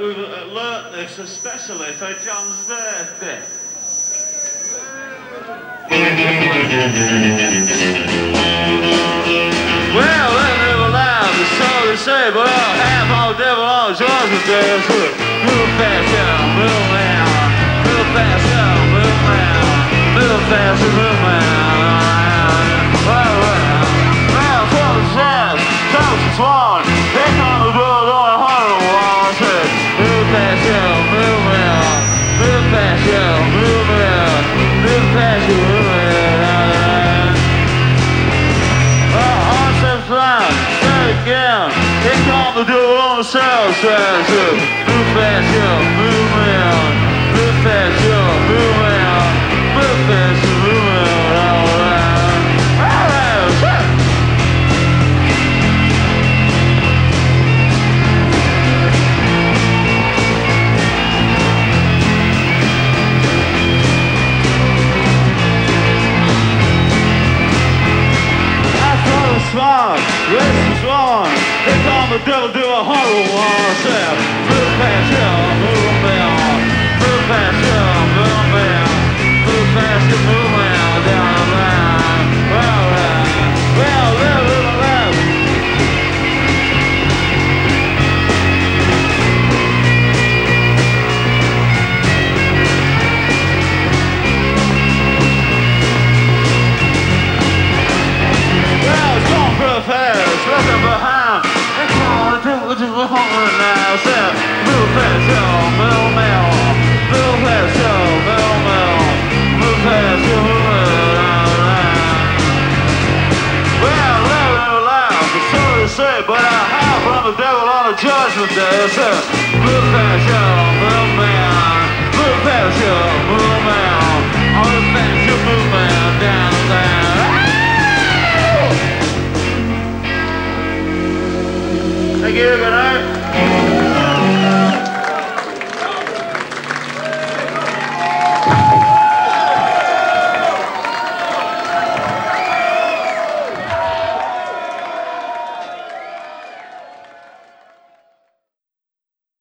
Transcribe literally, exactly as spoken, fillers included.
we've learnt this especially for John's birthday. Well, they live alive, it's so they say, but I'll have all devil, all John's birthday. Move fast, yeah, move man. Move fast, yeah, move man. Move fast, move man. Well, well, well, for the chance, toast is one. They come to do it on a hundred walls. Move fast, yeah, move man. Move fast, yeah, move man. Move fast, yeah, move man. Well, horses fly, say it again. They come to do it on themselves. Move fast, yeah, move man. Move fast, yeah, move man. Move fast, yeah, move man. Smart, race is wrong. They call the devil do a horror war. Say, move fast, yeah, move man. Move fast, yeah, move man. Move fast, yeah, move man. Down the line. Well, well, well, live, live, live. Well, it's going pretty fast, looking behind. They call the devil do a horror now. Say, move fast, yeah, move man. Move fast, yeah, move man. Move fast, yeah, move man. Well, live, live, live. It's so they say, but I hide from the devil on the judgment day. Say, move fast, yeah, move man. Move fast, yeah, move man. Move fast, yeah, move man.